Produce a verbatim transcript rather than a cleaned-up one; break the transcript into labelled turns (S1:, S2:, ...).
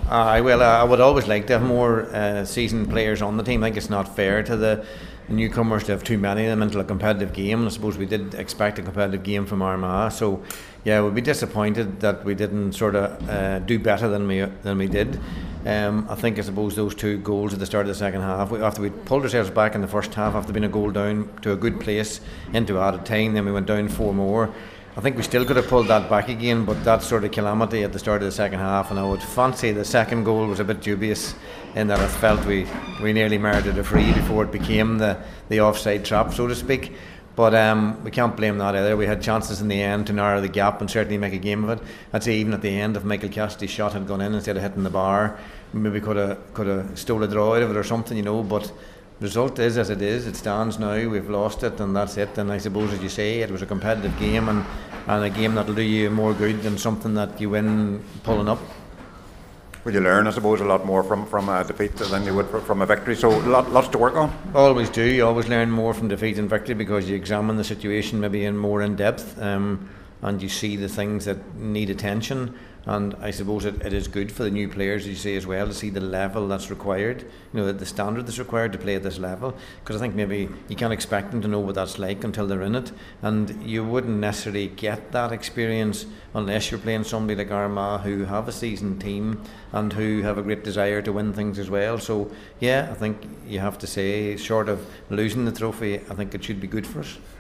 S1: Uh, well, uh, I would always like to have more uh, seasoned players on the team. I think it's not fair to the newcomers to have too many of them into a competitive game. And I suppose we did expect a competitive game from Armagh. So, yeah, we'd be disappointed that we didn't sort of uh, do better than we than we did. Um, I think, I suppose, those two goals at the start of the second half, we, after we pulled ourselves back in the first half, after being a goal down to a good place into added time, then we went down four more. I think we still could have pulled that back again, but that sort of calamity at the start of the second half, and I would fancy the second goal was a bit dubious in that I felt we, we nearly merited a free before it became the, the offside trap, so to speak. But um, we can't blame that either. We had chances in the end to narrow the gap and certainly make a game of it. I'd say even at the end, if Michael Cassidy's shot had gone in instead of hitting the bar, maybe could have could have stole a draw out of it or something, you know. But the result is as it is. It stands now. We've lost it, and that's it. And I suppose, as you say, it was a competitive game, and, and a game that'll do you more good than something that you win pulling up.
S2: Will you learn, I suppose, a lot more from, from a defeat than you would from a victory? So lot, lots to work on.
S1: Always do. You always learn more from defeat and victory because you examine the situation maybe in more in depth, um, and you see the things that need attention. And I suppose it, it is good for the new players, as you say, as well, to see the level that's required, you know, the standard that's required to play at this level. Because I think maybe you can't expect them to know what that's like until they're in it. And you wouldn't necessarily get that experience unless you're playing somebody like Armagh, who have a seasoned team and who have a great desire to win things as well. So, yeah, I think you have to say, short of losing the trophy, I think it should be good for us.